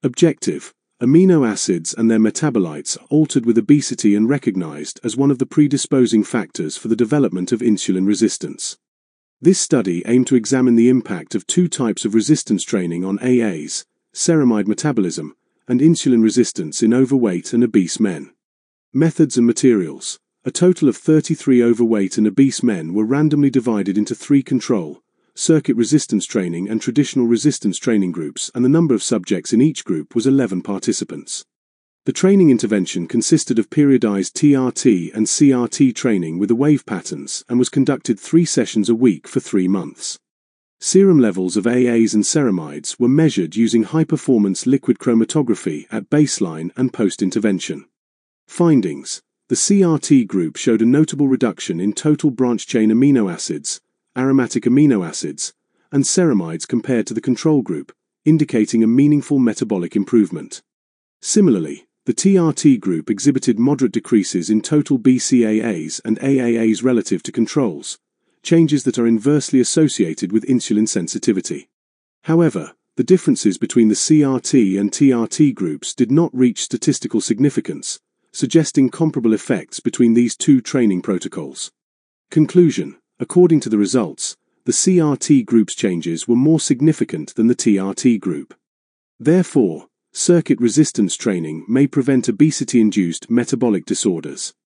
Objective: amino acids and their metabolites are altered with obesity and recognized as one of the predisposing factors for the development of insulin resistance. This study aimed to examine the impact of two types of resistance training on AAs, ceramide metabolism, and insulin resistance in overweight and obese men. Methods and materials. A total of 33 overweight and obese men were randomly divided into 3 control, circuit resistance training and traditional resistance training groups, and the number of subjects in each group was 11 participants. The training intervention consisted of periodized TRT and CRT training with the wave patterns and was conducted 3 sessions a week for 3 months. Serum levels of AAs and ceramides were measured using high-performance liquid chromatography at baseline and post-intervention. Findings: the CRT group showed a notable reduction in total branch-chain amino acids, aromatic amino acids, and ceramides compared to the control group, indicating a meaningful metabolic improvement. Similarly, the TRT group exhibited moderate decreases in total BCAAs and AAAs relative to controls, changes that are inversely associated with insulin sensitivity. However, the differences between the CRT and TRT groups did not reach statistical significance, suggesting comparable effects between these two training protocols. Conclusion: according to the results, the CRT group's changes were more significant than the TRT group. Therefore, circuit resistance training may prevent obesity-induced metabolic disorders.